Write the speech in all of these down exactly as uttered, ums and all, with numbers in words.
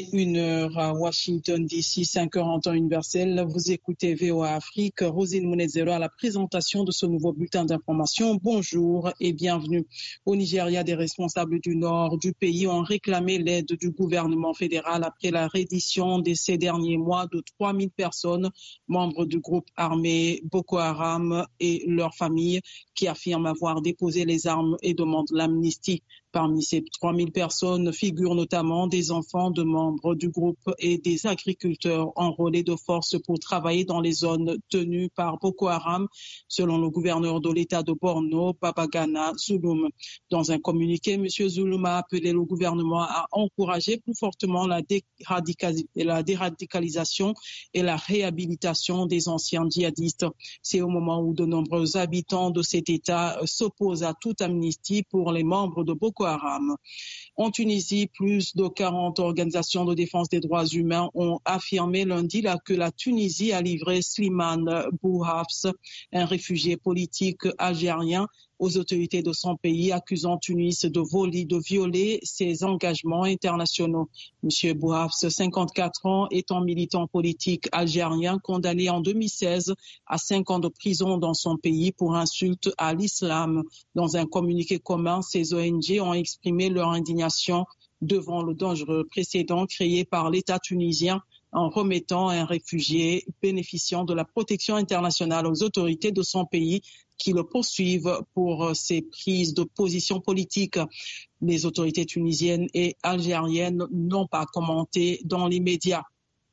une heure à Washington D C, cinq heures en temps universel. Vous écoutez V O A Afrique. Rosine Munezero à la présentation de ce nouveau bulletin d'information. Bonjour et bienvenue. Au Nigeria, des responsables du nord du pays ont réclamé l'aide du gouvernement fédéral après la reddition de ces derniers mois de trois mille personnes, membres du groupe armé Boko Haram et leurs familles, qui affirment avoir déposé les armes et demandent l'amnistie. Parmi ces trois mille personnes figurent notamment des enfants de membres du groupe et des agriculteurs enrôlés de force pour travailler dans les zones tenues par Boko Haram, selon le gouverneur de l'État de Borno, Babagana Zulum. Dans un communiqué, M. Zulum a appelé le gouvernement à encourager plus fortement la, déradicali- la déradicalisation et la réhabilitation des anciens djihadistes. C'est au moment où de nombreux habitants de cet État s'opposent à toute amnistie pour les membres de Boko Haram. En Tunisie, plus de quarante organisations de défense des droits humains ont affirmé lundi là que la Tunisie a livré Slimane Bouhafs, un réfugié politique algérien, aux autorités de son pays, accusant Tunis de voler, de violer ses engagements internationaux. M. Bouhafs, cinquante-quatre ans, est un militant politique algérien condamné en deux mille seize à cinq ans de prison dans son pays pour insulte à l'islam. Dans un communiqué commun, ces O N G ont exprimé leur indignation devant le dangereux précédent créé par l'État tunisien en remettant un réfugié bénéficiant de la protection internationale aux autorités de son pays qui le poursuivent pour ses prises de position politique. Les autorités tunisiennes et algériennes n'ont pas commenté dans l'immédiat.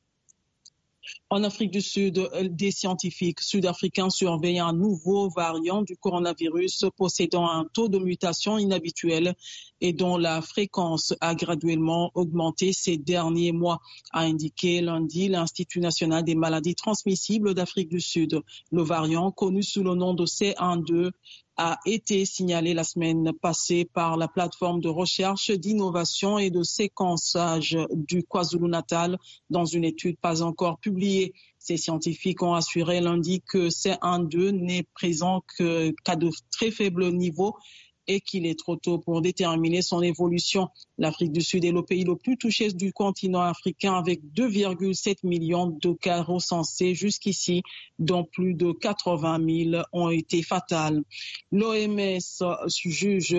En Afrique du Sud, des scientifiques sud-africains surveillent un nouveau variant du coronavirus possédant un taux de mutation inhabituel et dont la fréquence a graduellement augmenté ces derniers mois, a indiqué lundi l'Institut national des maladies transmissibles d'Afrique du Sud. Le variant, connu sous le nom de C un deux, a été signalé la semaine passée par la plateforme de recherche, d'innovation et de séquençage du KwaZulu-Natal dans une étude pas encore publiée. Ces scientifiques ont assuré lundi que C un deux n'est présent que, qu'à de très faibles niveaux et qu'il est trop tôt pour déterminer son évolution. L'Afrique du Sud est le pays le plus touché du continent africain avec deux virgule sept millions de cas recensés jusqu'ici, dont plus de quatre-vingt mille ont été fatales. L'O M S juge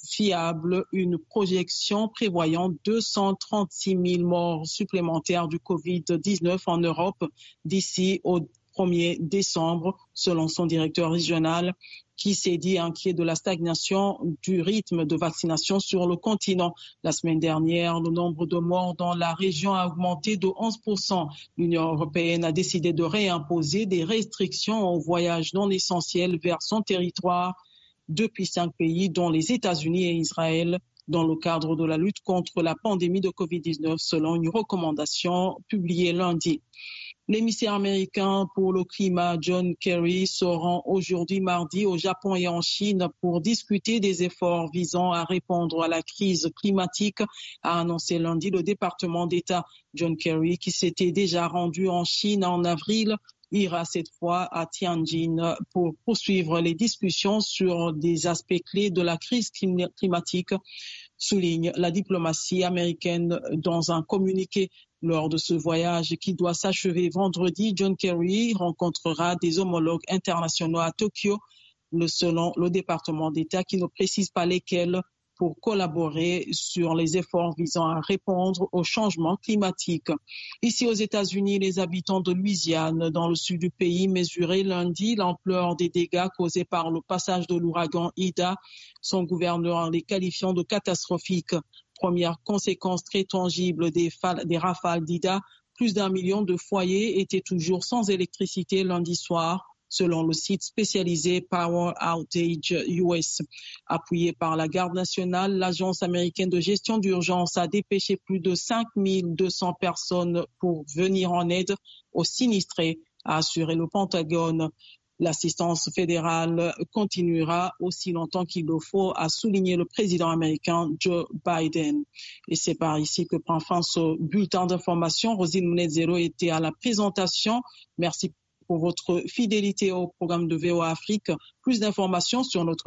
fiable une projection prévoyant deux cent trente-six mille morts supplémentaires du covid dix-neuf en Europe d'ici au premier décembre, selon son directeur régional, qui s'est dit inquiet de la stagnation du rythme de vaccination sur le continent. La semaine dernière, le nombre de morts dans la région a augmenté de onze pour cent. L'Union européenne a décidé de réimposer des restrictions aux voyages non essentiels vers son territoire depuis cinq pays, dont les États-Unis et Israël, dans le cadre de la lutte contre la pandémie de covid dix-neuf, selon une recommandation publiée lundi. L'émissaire américain pour le climat, John Kerry, se rend aujourd'hui mardi au Japon et en Chine pour discuter des efforts visant à répondre à la crise climatique, a annoncé lundi le département d'État. John Kerry, qui s'était déjà rendu en Chine en avril, ira cette fois à Tianjin pour poursuivre les discussions sur des aspects clés de la crise climatique, souligne la diplomatie américaine dans un communiqué. Lors de ce voyage qui doit s'achever vendredi, John Kerry rencontrera des homologues internationaux à Tokyo, le, selon le département d'État qui ne précise pas lesquels, pour collaborer sur les efforts visant à répondre au changement climatique. Ici aux États-Unis, les habitants de Louisiane, dans le sud du pays, mesuraient lundi l'ampleur des dégâts causés par le passage de l'ouragan Ida, son gouverneur les qualifiant de catastrophiques. Première conséquence très tangible des, des rafales d'Ida, plus d'un million de foyers étaient toujours sans électricité lundi soir, selon le site spécialisé Power Outage U S. Appuyé par la Garde nationale, l'Agence américaine de gestion d'urgence a dépêché plus de cinq mille deux cents personnes pour venir en aide aux sinistrés, a assuré le Pentagone. L'assistance fédérale continuera aussi longtemps qu'il le faut, a souligné le président américain Joe Biden. Et c'est par ici que prend fin ce bulletin d'information. Rosine Munezero était à la présentation. Merci pour votre fidélité au programme de V O A Afrique. Plus d'informations sur notre